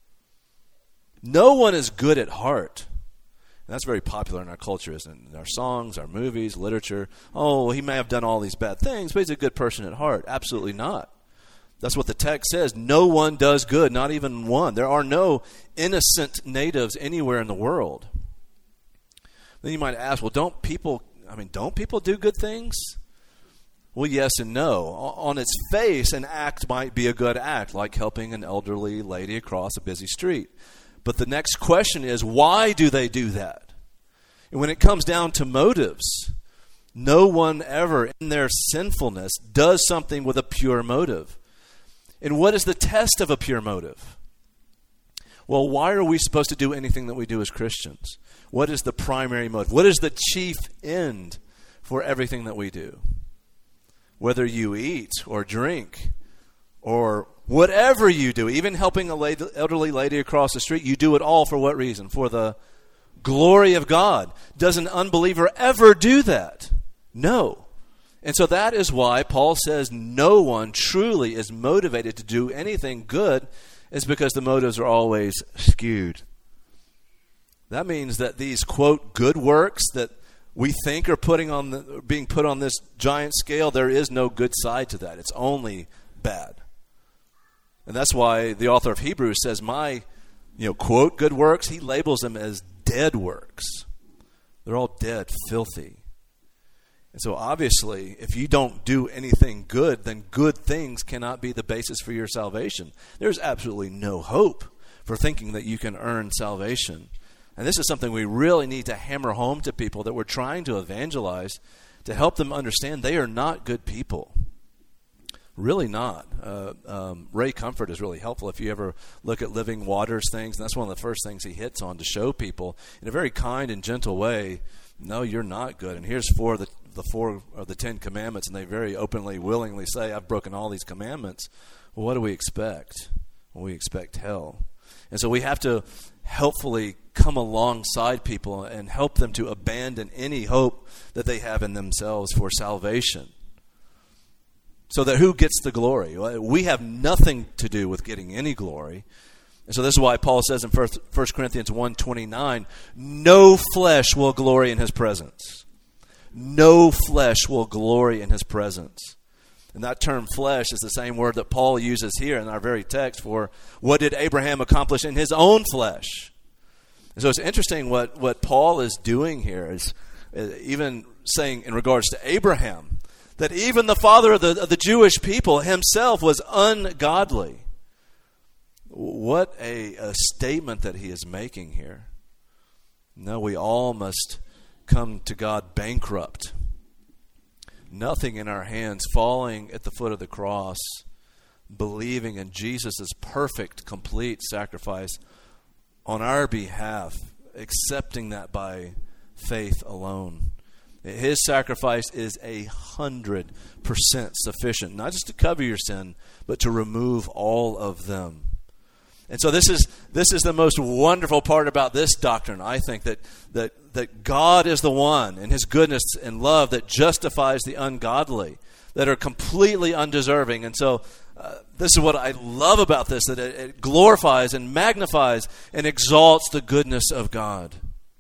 No one is good at heart. And that's very popular in our culture, isn't it? In our songs, our movies, literature. Oh, he may have done all these bad things, but he's a good person at heart. Absolutely not. That's what the text says. No one does good, not even one. There are no innocent natives anywhere in the world. Then you might ask, well, don't people, I mean, don't people do good things? Well, yes and no. On its face, an act might be a good act, like helping an elderly lady across a busy street. But the next question is, why do they do that? And when it comes down to motives, no one ever in their sinfulness does something with a pure motive. And what is the test of a pure motive? Well, why are we supposed to do anything that we do as Christians? What is the primary motive? What is the chief end for everything that we do? Whether you eat or drink or whatever you do, even helping a lady, elderly lady across the street, you do it all for what reason? For the glory of God. Does an unbeliever ever do that? No. And so that is why Paul says no one truly is motivated to do anything good, is because the motives are always skewed. That means that these, quote, good works that we think are putting on the, being put on this giant scale, there is no good side to that. It's only bad. And that's why the author of Hebrews says my, you know, quote, good works, he labels them as dead works. They're all dead, filthy. And so obviously, if you don't do anything good, then good things cannot be the basis for your salvation. There's absolutely no hope for thinking that you can earn salvation. And this is something we really need to hammer home to people that we're trying to evangelize, to help them understand they are not good people. Really not. Uh, um, Ray Comfort is really helpful if you ever look at Living Waters things. And that's one of the first things he hits on to show people in a very kind and gentle way, no, you're not good. And here's four of the, the four of the Ten Commandments, and they very openly, willingly say, I've broken all these commandments. Well, what do we expect? Well, we expect hell. And so we have to helpfully come alongside people and help them to abandon any hope that they have in themselves for salvation. So that who gets the glory? We have nothing to do with getting any glory. And so this is why Paul says in First Corinthians one twenty-nine, no flesh will glory in his presence. No flesh will glory in his presence. And that term flesh is the same word that Paul uses here in our very text for what did Abraham accomplish in his own flesh. And so it's interesting what, what Paul is doing here is uh, even saying in regards to Abraham, that even the father of the, of the Jewish people himself was ungodly. What a, a statement that he is making here. No, we all must come to God bankrupt. Nothing in our hands, falling at the foot of the cross, believing in Jesus' perfect, complete sacrifice on our behalf, accepting that by faith alone. His sacrifice is a hundred percent sufficient, not just to cover your sin, but to remove all of them. And so this is this is the most wonderful part about this doctrine, I think, that that that God is the one in his goodness and love that justifies the ungodly. that are completely undeserving. And so uh, this is what I love about this, that it, it glorifies and magnifies and exalts the goodness of God.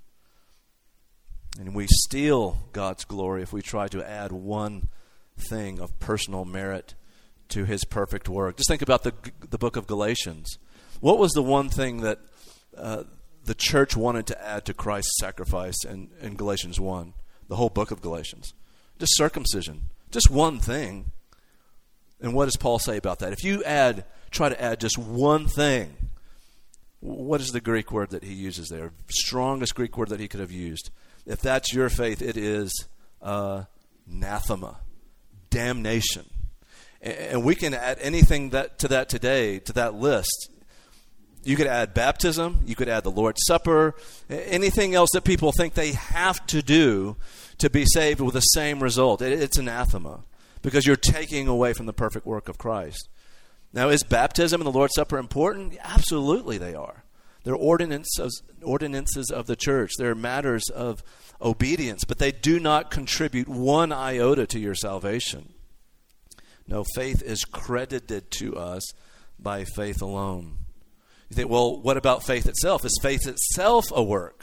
And we steal God's glory if we try to add one thing of personal merit to his perfect work. Just think about the the book of Galatians. What was the one thing that uh, the church wanted to add to Christ's sacrifice in, in Galatians one? The whole book of Galatians. Just circumcision. Just one thing. And what does Paul say about that? If you add, try to add just one thing, what is the Greek word that he uses there? Strongest Greek word that he could have used. If that's your faith, it is uh, anathema, damnation. And we can add anything that to that today, to that list. You could add baptism. You could add the Lord's Supper. Anything else that people think they have to do to be saved with the same result. It's anathema because you're taking away from the perfect work of Christ. Now, is baptism and the Lord's Supper important? Absolutely they are. They're ordinances, ordinances of the church. They're matters of obedience, but they do not contribute one iota to your salvation. No, faith is credited to us by faith alone. You think, well, what about faith itself? Is faith itself a work?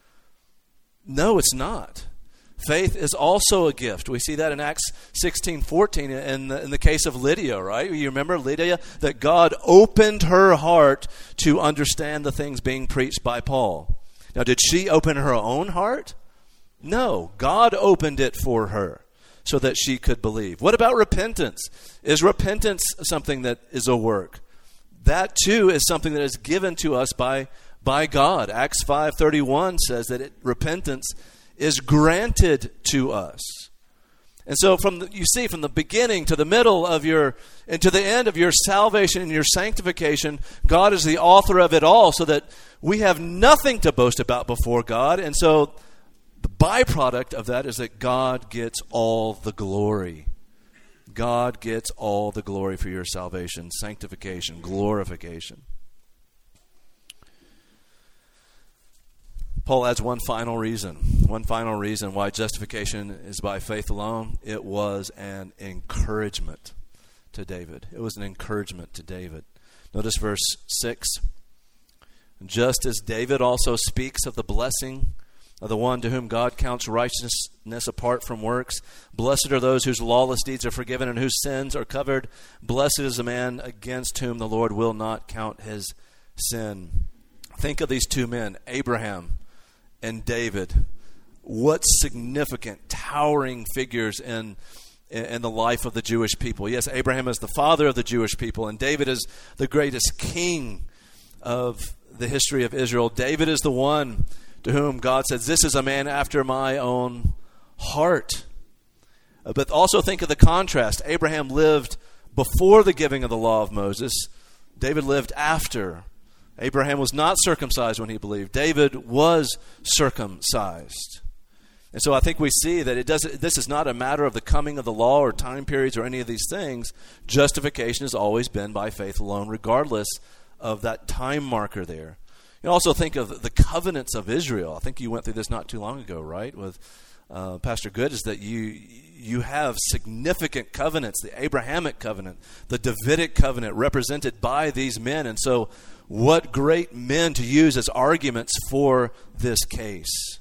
No, it's not. Faith is also a gift. We see that in Acts sixteen fourteen in the, in the case of Lydia, right? You remember Lydia? That God opened her heart to understand the things being preached by Paul. Now, did she open her own heart? No, God opened it for her so that she could believe. What about repentance? Is repentance something that is a work? That too is something that is given to us by, by God. Acts five thirty-one says that it, repentance is granted to us. And so from the, you see from the beginning to the middle of your, and to the end of your salvation and your sanctification, God is the author of it all so that we have nothing to boast about before God. And so the byproduct of that is that God gets all the glory. God gets all the glory for your salvation, sanctification, glorification. Paul adds one final reason, one final reason why justification is by faith alone. It was an encouragement to David. It was an encouragement to David. Notice verse six. Just as David also speaks of the blessing of the one to whom God counts righteousness apart from works. Blessed are those whose lawless deeds are forgiven and whose sins are covered. Blessed is the man against whom the Lord will not count his sin. Think of these two men, Abraham and David. What significant, towering figures in, in the life of the Jewish people. Yes, Abraham is the father of the Jewish people, and David is the greatest king of the history of Israel. David is the one to whom God says, this is a man after my own heart. But also think of the contrast. Abraham lived before the giving of the law of Moses. David lived after. Abraham was not circumcised when he believed. David was circumcised. And so I think we see that it doesn't. This is not a matter of the coming of the law or time periods or any of these things. Justification has always been by faith alone, regardless of that time marker there. You also think of the covenants of Israel. I think you went through this not too long ago, right, with uh, Pastor Good, is that you you have significant covenants, the Abrahamic covenant, the Davidic covenant represented by these men. And so what great men to use as arguments for this case.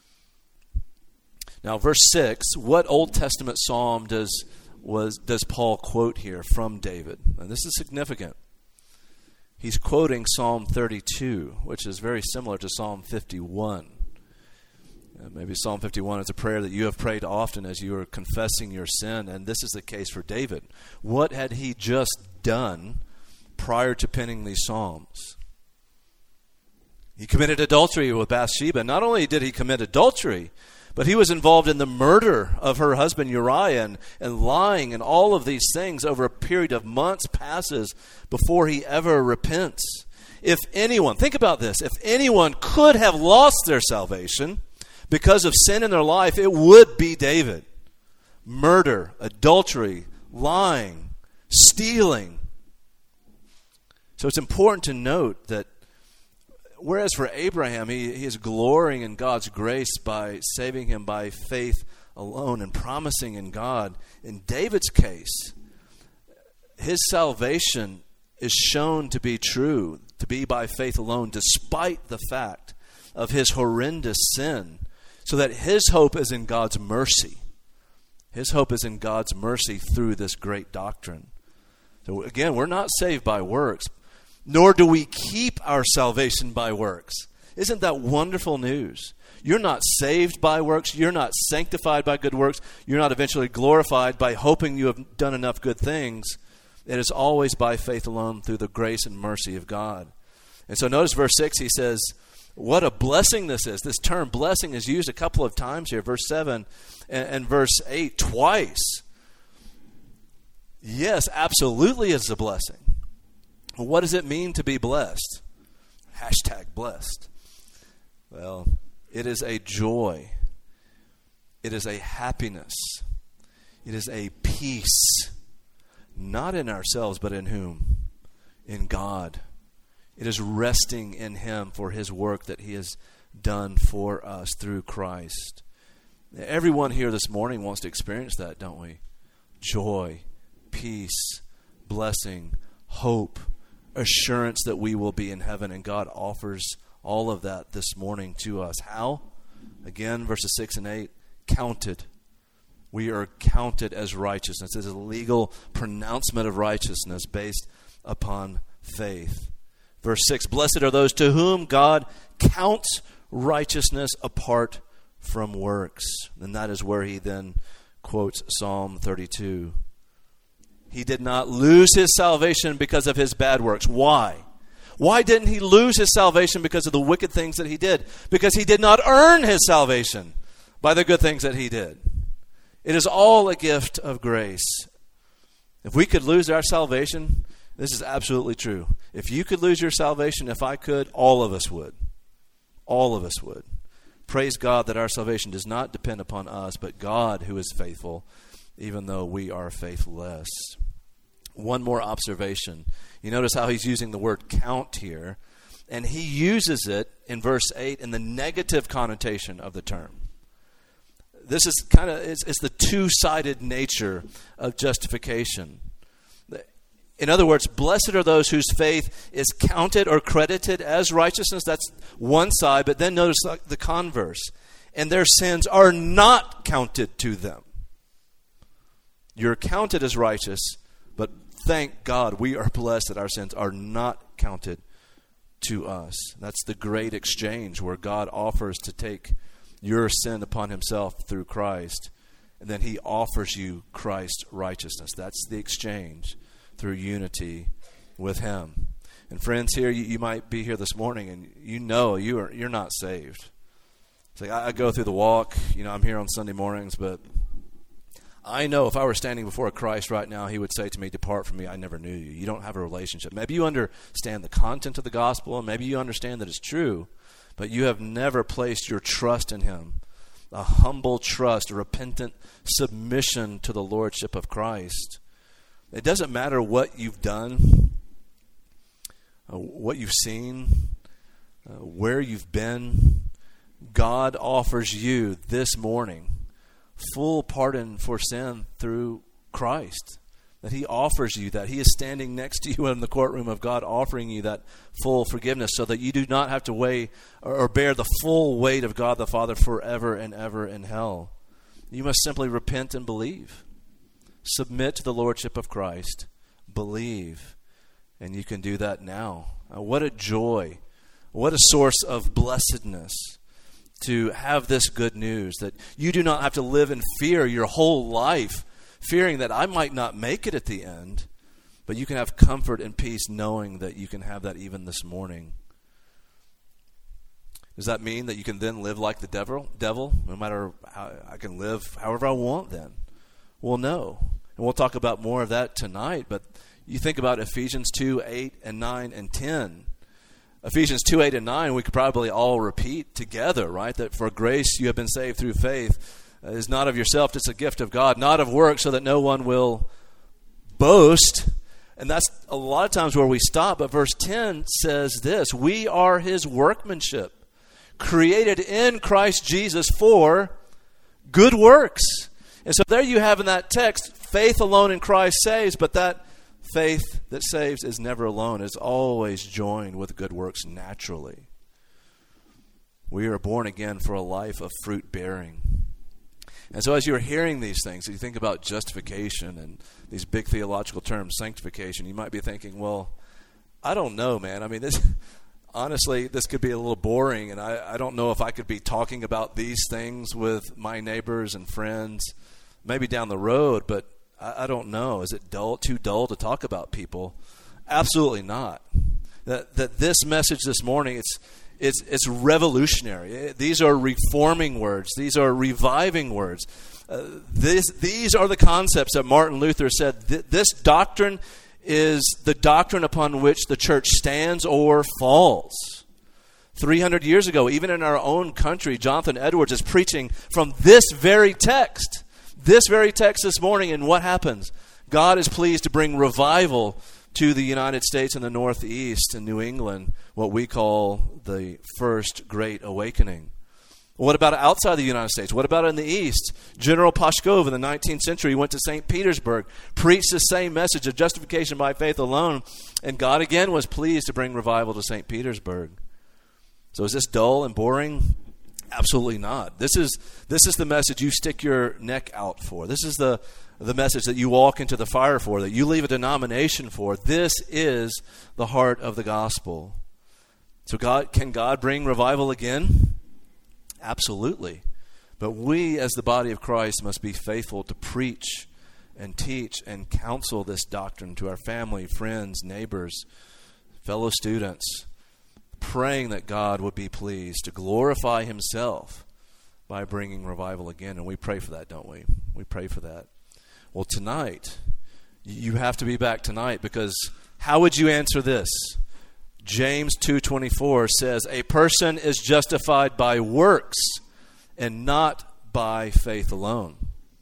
Now, verse six, what Old Testament psalm does was does Paul quote here from David? And this is significant. He's quoting Psalm thirty-two, which is very similar to Psalm fifty-one. Uh, maybe Psalm fifty-one is a prayer that you have prayed often as you are confessing your sin, and this is the case for David. What had he just done prior to penning these Psalms? He committed adultery with Bathsheba. Not only did he commit adultery, but he was involved in the murder of her husband Uriah and, and lying and all of these things over a period of months passes before he ever repents. If anyone, think about this, if anyone could have lost their salvation because of sin in their life, it would be David. Murder, adultery, lying, stealing. So it's important to note that whereas for Abraham, he, he is glorying in God's grace by saving him by faith alone and promising in God. In David's case, his salvation is shown to be true, to be by faith alone, despite the fact of his horrendous sin, so that his hope is in God's mercy. His hope is in God's mercy through this great doctrine. So again, we're not saved by works, nor do we keep our salvation by works. Isn't that wonderful news? You're not saved by works. You're not sanctified by good works. You're not eventually glorified by hoping you have done enough good things. It is always by faith alone through the grace and mercy of God. And so notice verse six, he says, what a blessing this is. This term blessing is used a couple of times here, verse seven and, and verse eight, twice. Yes, absolutely it's a blessing. What does it mean to be blessed? Hashtag blessed. Well, it is a joy. It is a happiness. It is a peace. Not in ourselves, but in whom? In God. It is resting in Him for His work that He has done for us through Christ. Everyone here this morning wants to experience that, don't we? Joy, peace, blessing, hope, assurance that we will be in heaven, and God offers all of that this morning to us. How? Again, verses six and eight, counted. We are counted as righteousness. It is a legal pronouncement of righteousness based upon faith. Verse six, blessed are those to whom God counts righteousness apart from works. And that is where he then quotes Psalm thirty-two. He did not lose his salvation because of his bad works. Why? Why didn't he lose his salvation because of the wicked things that he did? Because he did not earn his salvation by the good things that he did. It is all a gift of grace. If we could lose our salvation, this is absolutely true. If you could lose your salvation, if I could, all of us would. All of us would. Praise God that our salvation does not depend upon us, but God who is faithful, even though we are faithless. One more observation. You notice how he's using the word count here, and he uses it in verse eight in the negative connotation of the term. This is kind of, it's, it's the two-sided nature of justification. In other words, blessed are those whose faith is counted or credited as righteousness. That's one side, but then notice the converse. And their sins are not counted to them. You're counted as righteous, but thank God we are blessed that our sins are not counted to us. That's the great exchange where God offers to take your sin upon himself through Christ, and then he offers you Christ's righteousness. That's the exchange through unity with him. And friends, here you, you might be here this morning and you know you are you're not saved. It's like I, I go through the walk, you know, I'm here on Sunday mornings, but I know if I were standing before Christ right now, he would say to me, depart from me, I never knew you. You don't have a relationship. Maybe you understand the content of the gospel, and maybe you understand that it's true, but you have never placed your trust in him. A humble trust, a repentant submission to the lordship of Christ. It doesn't matter what you've done, uh, what you've seen, uh, where you've been. God offers you this morning full pardon for sin through Christ. That he offers you that. He is standing next to you in the courtroom of God, offering you that full forgiveness so that you do not have to weigh or bear the full weight of God the Father forever and ever in hell. You must simply repent and believe. Submit to the lordship of Christ. Believe. And you can do that now. Uh, what a joy. What a source of blessedness to have this good news that you do not have to live in fear your whole life, fearing that I might not make it at the end, but you can have comfort and peace knowing that you can have that even this morning. Does that mean that you can then live like the devil? Devil, no matter how I can live however I want then? Well, no. And we'll talk about more of that tonight, but you think about Ephesians two, eight, and nine, and ten. Ephesians two, eight, and nine, we could probably all repeat together, right? That for grace you have been saved through faith. Uh, is not of yourself, it's a gift of God, not of works, so that no one will boast. And that's a lot of times where we stop. But verse ten says this: we are his workmanship, created in Christ Jesus for good works. And so there you have in that text, faith alone in Christ saves, but that faith that saves is never alone. It's always joined with good works naturally. We are born again for a life of fruit bearing. And so as you're hearing these things, you think about justification and these big theological terms, sanctification, you might be thinking, well, I don't know, man. I mean, this, honestly, this could be a little boring, and I, I don't know if I could be talking about these things with my neighbors and friends, maybe down the road, but I, I don't know. Is it dull, too dull to talk about people? Absolutely not. That that this message this morning, it's It's it's revolutionary. These are reforming words. These are reviving words. Uh, this, these are the concepts that Martin Luther said. Th- this doctrine is the doctrine upon which the church stands or falls. three hundred years ago, even in our own country, Jonathan Edwards is preaching from this very text. This very text this morning, and what happens? God is pleased to bring revival to the United States and the Northeast and New England, what we call the First Great Awakening. What about outside the United States? What about in the East? General Pashkov in the nineteenth century went to Saint Petersburg, preached the same message of justification by faith alone, and God again was pleased to bring revival to Saint Petersburg. So is this dull and boring? Absolutely not. This is this is the message you stick your neck out for. This is the the message that you walk into the fire for, that you leave a denomination for. This is the heart of the gospel. So God, can God bring revival again? Absolutely. But we as the body of Christ must be faithful to preach and teach and counsel this doctrine to our family, friends, neighbors, fellow students, praying that God would be pleased to glorify himself by bringing revival again. And we pray for that, don't we? We pray for that. Well, tonight, you have to be back tonight, because how would you answer this? James two twenty-four says, a person is justified by works and not by faith alone.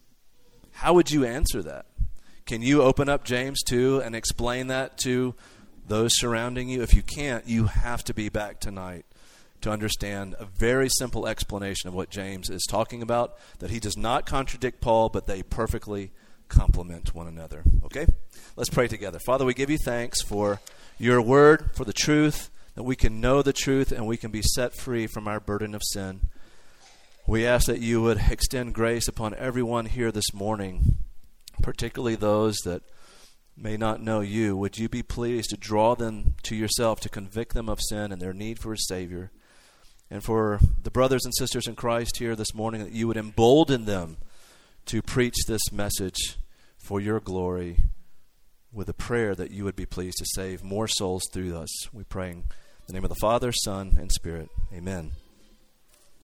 How would you answer that? Can you open up James two and explain that to those surrounding you? If you can't, you have to be back tonight to understand a very simple explanation of what James is talking about, that he does not contradict Paul, but they perfectly complement one another. Okay? Let's pray together. Father, we give you thanks for your word, for the truth, that we can know the truth and we can be set free from our burden of sin. We ask that you would extend grace upon everyone here this morning, particularly those that may not know you. Would you be pleased to draw them to yourself, to convict them of sin and their need for a Savior? And for the brothers and sisters in Christ here this morning, that you would embolden them to preach this message for your glory, with a prayer that you would be pleased to save more souls through us. We pray in the name of the Father, Son, and Spirit. Amen.